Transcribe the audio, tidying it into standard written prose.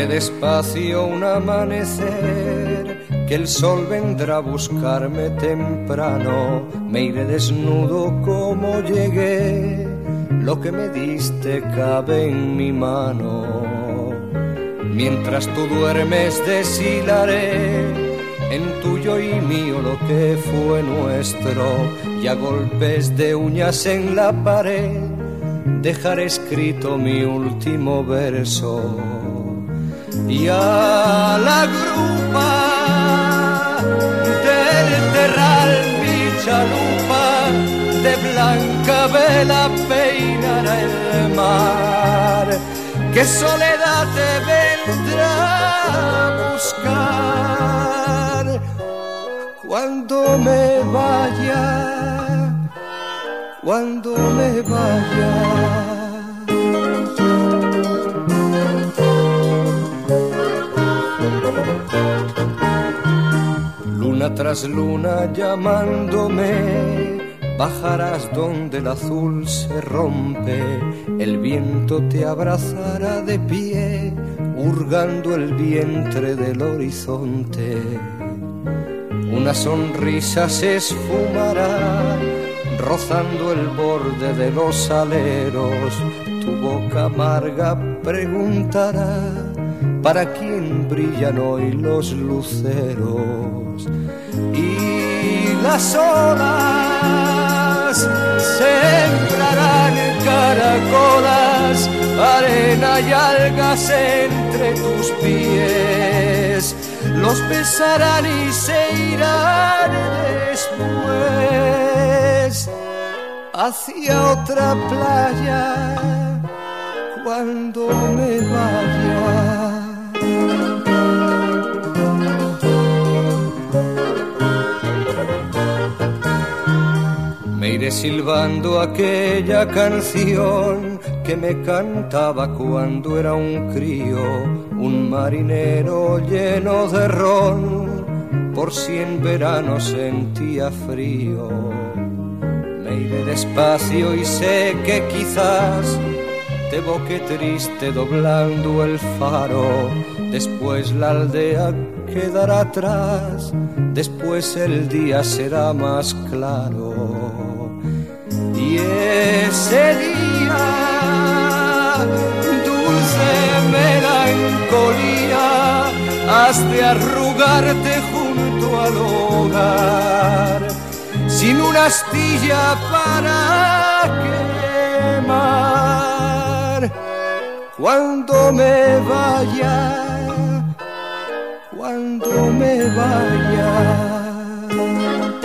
iré despacio un amanecer, que el sol vendrá a buscarme temprano. Me iré desnudo como llegué, lo que me diste cabe en mi mano. Mientras tú duermes deshilaré en tuyo y mío lo que fue nuestro, y a golpes de uñas en la pared dejaré escrito mi último verso. Y a la grupa del terral mi chalupa de blanca vela peinará el mar, que soledad te vendrá a buscar cuando me vaya, cuando me vaya. Luna tras luna llamándome, bajarás donde el azul se rompe, el viento te abrazará de pie, hurgando el vientre del horizonte. Una sonrisa se esfumará, rozando el borde de los aleros, tu boca amarga preguntará, ¿para quién brillan hoy los luceros? Y las olas sembrarán caracolas, arena y algas entre tus pies, los besarán y se irán después hacia otra playa cuando me vaya. Me iré silbando aquella canción que me cantaba cuando era un crío, un marinero lleno de ron, por si en verano sentía frío. Me iré despacio y sé que quizás te evoque triste doblando el faro, después la aldea quedará atrás, después el día será más claro. Y ese día, dulce melancolía, has de arrugarte junto al hogar, sin una astilla para quemar. Cuando me vaya, cuando me vaya.